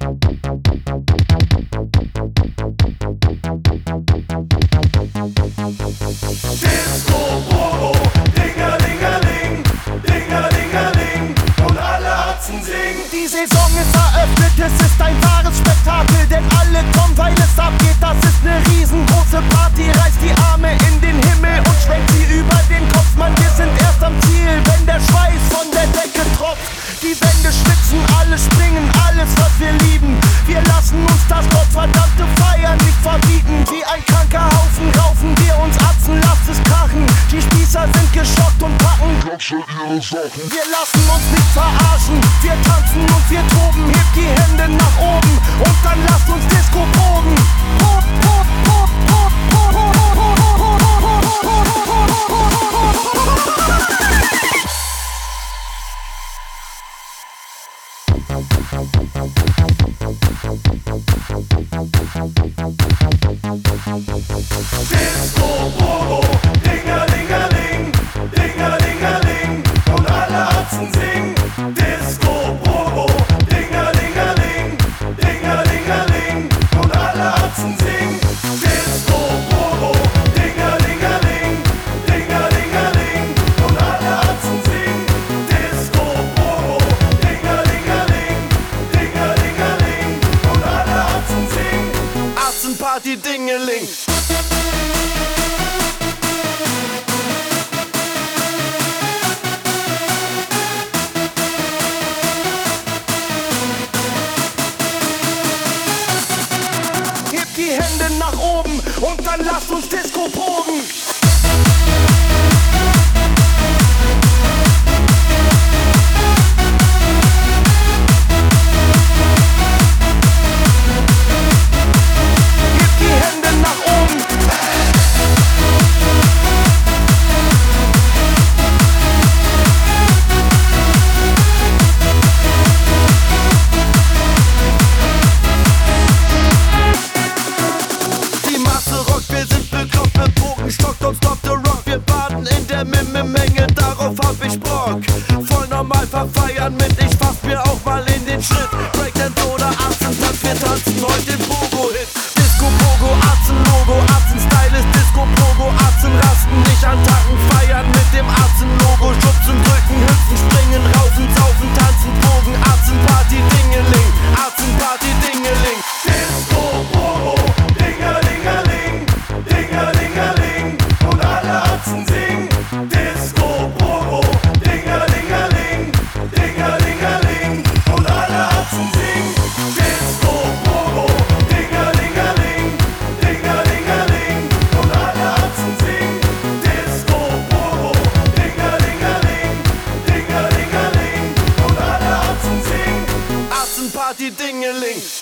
Disco Bobo, Dingelingeling, Dingelingeling und alle Atzen singen. Die Saison ist eröffnet, es ist ein wahres Spektakel, denn alle kommen, weil es abgeht. Das ist ne riesengroße Party, reißt die Arme in den Himmel und schwenkt sie über den Kopf. Mann, wir sind erst am Ziel, wenn der Schweiß von der Decke tropft. Die Wände schwitzen, alle springen, alles was wir lieben. Wir lassen uns das gottverdammte Feiern nicht verbieten. Wie ein kranker Haufen raufen wir uns Atzen, lasst es krachen. Die Spießer sind geschockt und packen Wir lassen uns nicht verarschen, wir tanzen und wir toben. Hebt die Hände nach oben und dann lasst uns Disco proben. Disco Bobo, Dingelingeling, Dingelingeling und alle Atzen singen. Disco Bobo, Dingelingeling, Dingelingeling und alle Atzen singen. Disco Bobo, Dingelingeling, Dingelingeling und alle Atzen singen. Disco Bobo, Dingelingeling, Dingelingeling und alle Atzen singen. Atzenparty Dingeling. Hebt die Hände nach oben und dann lasst uns Disco proben. Hebt die Hände nach oben. Die Masse rockt, wir sind bekloppt, betrogen, stockt und stop the rock. Wir baden in der Menge, darauf hab ich Bock. Voll normal verfeiern mit, ich fass mir auch mal in den Schritt. Breakdance oder Atzentanz, wir tanzen heute den Pogo-Hit. Disco Pogo, Atzen-Logo, Atzen-Style ist Disco Pogo. Atzen rasten, nicht antacken, feiern mit dem Atzen-Logo. Schubsen, drücken, hüpfen, springen, raufen, saufen, tanzen, Pogen. Atzenparty, Dingeling, Atzenparty, Dingeling. Disco Bobo, Dingelingeling, Dingelingeling und alle Atzen singen. Disco Bobo, Dingelingeling, Dingelingeling und alle Atzen singen. Disco Bobo, Dingelingeling, Dingelingeling und alle Atzen singen. Disco Bobo, Dingelingeling, Dingelingeling und alle Atzen singen. Atzenparty Dingeling.